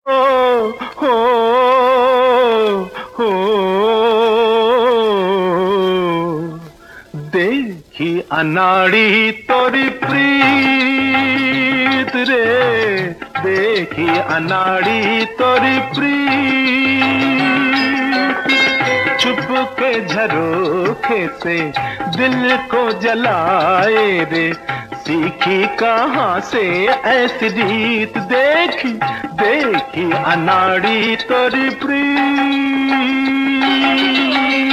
हो हो हो देखी अनाड़ी तोरी प्रीत रे, देखी अनाड़ी तोरी प्रीत, छुप के झरोखे से दिल को जलाए रे, सीखी कहाँ से ऐसी रीत, देखी देखी अनाड़ी तोरी प्रीत।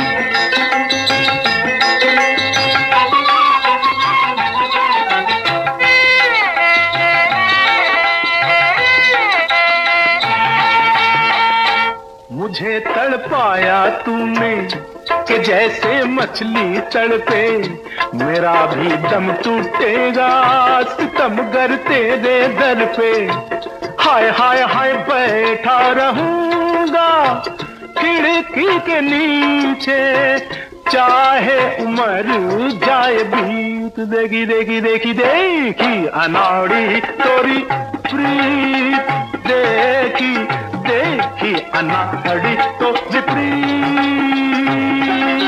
मुझे तड़पाया तूने कि जैसे मछली तड़पे, मेरा भी दम टूटेगा सितमगर तेरे दर पे। हाय हाय हाय बैठा रहूंगा खिड़की के नीचे, चाहे उम्र जाए बीत, देखी देखी देखी देखी अनाड़ी तोरी प्रीत, देखी देखी अनाड़ी तो विपरीत।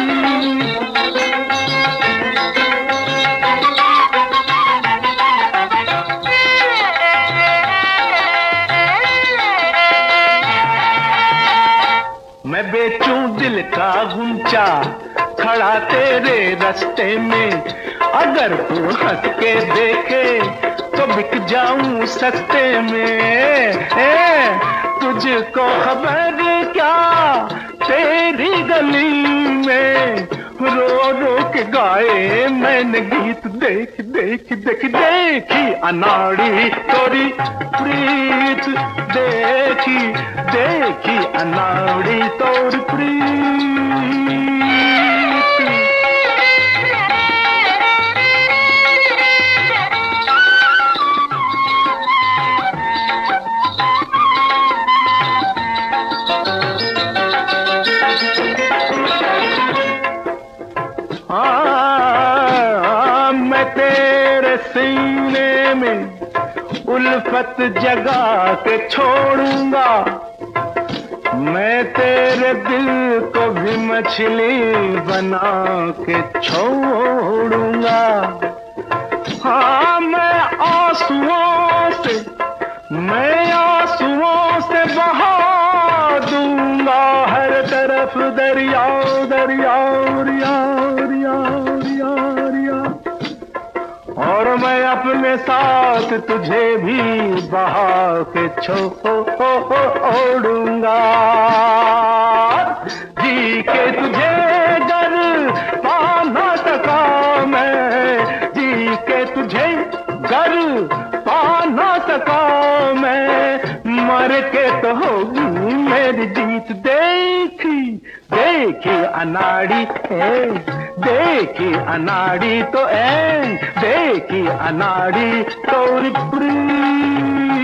मैं बेचूं दिल का गुंचा खड़ा तेरे रास्ते में, अगर तू हंस के देखे तो बिक जाऊं सस्ते में। तुझको खबर क्या तेरी गली में रो रो के गाए मैंने गीत, देख देख देख देखी अनाड़ी तोरी प्रीत, देखी देखी अनाड़ी तोरी प्रीत। मैं तेरे सीने में उल्फत जगा के छोड़ूंगा, मैं तेरे दिल को भी मछली बना के छोड़ूंगा। हाँ मैं आंसुओं से बहा दूंगा हर तरफ दरिया दरिया दरिया दरिया दरिया, और मैं अपने साथ तुझे भी बहा के छोड़ूंगा। जी के तुझे गर पा ना सका मैं, जी के तुझे गर पा ना सका मैं, मर के तो होगी मेरी जीत, देखी देखी अनाड़ी है, देखी अनाड़ी तो देखी अनाड़ी तोरी प्रीत।